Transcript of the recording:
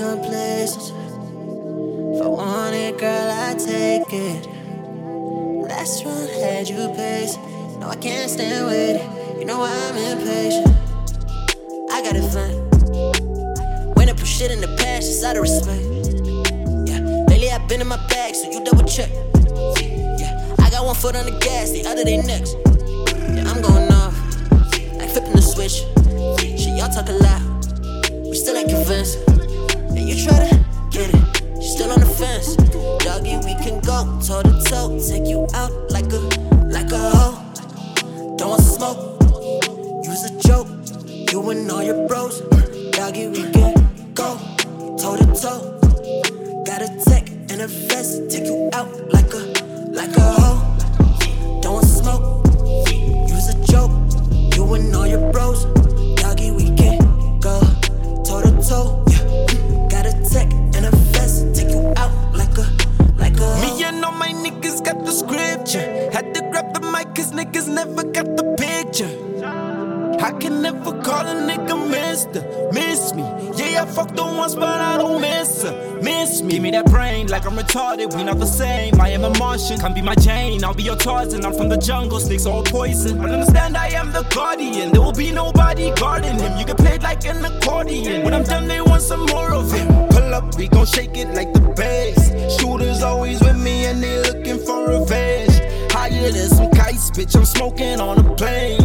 complacent. If I want it, girl, I take it. Last one had you pacing. No, I can't stand waiting. You know I'm impatient. I got it fine. When I put shit in the past, it's out of respect. Yeah, lately I've been in my bag, so you double check. Yeah, I got one foot on the gas, the other day next. Yeah, I'm going off, like flipping the switch. Shit, y'all talk a lot, we still ain't convinced. And you try to get it, you still on the fence. Doggy, we can go toe to toe, take you out like a hoe. Don't want smoke, use a joke. You and all your bros, doggy, we can go toe to toe. Got a tech and a vest, take you out like a hoe. Don't want smoke, use a joke. You and all your bros, doggy, we can go toe to toe. Got a tech and a vest, take you out like a hoe. Me and all my niggas got the scripture. Had to grab the mic cause niggas never got the picture. I can never call a nigga mister. Miss me, yeah, I fucked her once but I don't miss her. Miss me, give me that brain like I'm retarded. We not the same, I am a Martian. Can't be my Jane, I'll be your Tarzan. I'm from the jungle, snakes all poison. I understand I am the guardian. There will be nobody guarding him. You can play it like an accordion. When I'm done they want some more of him. Pull up, we gon' shake it like the bass. Shooters always with me and they looking for revenge. Higher than some kites, bitch, I'm smoking on a plane.